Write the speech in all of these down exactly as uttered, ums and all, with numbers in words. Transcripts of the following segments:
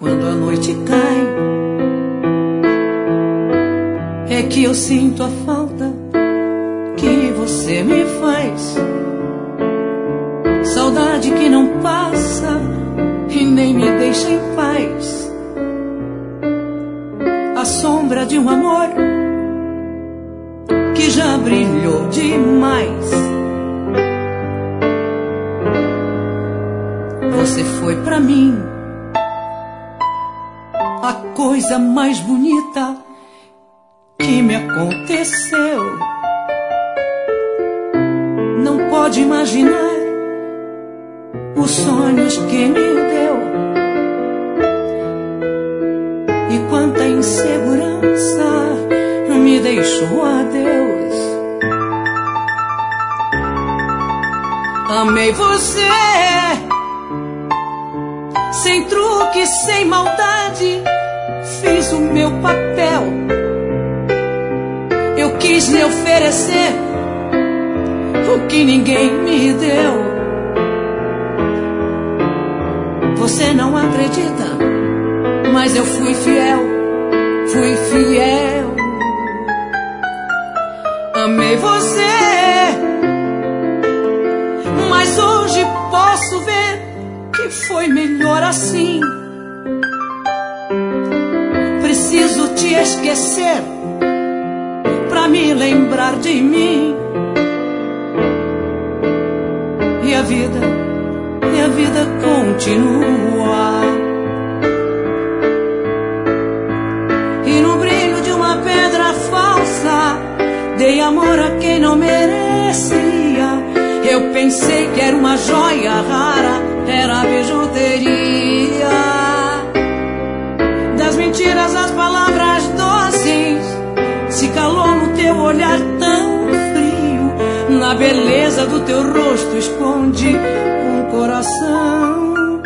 quando a noite cai, é que eu sinto a falta que você me faz. Saudade que não passa e nem me deixa em paz. A sombra de um amor que já brilhou demais. Você foi pra mim a coisa mais bonita que me aconteceu. Não pode imaginar os sonhos que me deu. E quanta insegurança me deixou a Deus. Amei você sem truque, sem maldade, fiz o meu papel. Eu quis lhe oferecer o que ninguém me deu. Você não acredita, mas eu fui fiel, fui fiel. Amei você, mas hoje posso ver que foi melhor assim. Preciso te esquecer pra me lembrar de mim. E a vida, e a vida continua. E no brilho de uma pedra falsa dei amor a quem não merecia. Eu pensei que era uma joia rara, era bijuteria. Das mentiras as palavras doces, se calou no teu olhar tão frio. Na beleza do teu rosto esconde um coração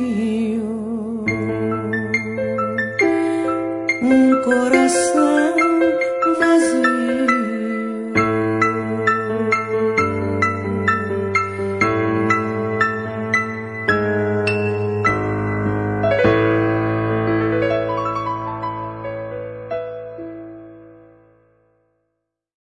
vazio. Um coração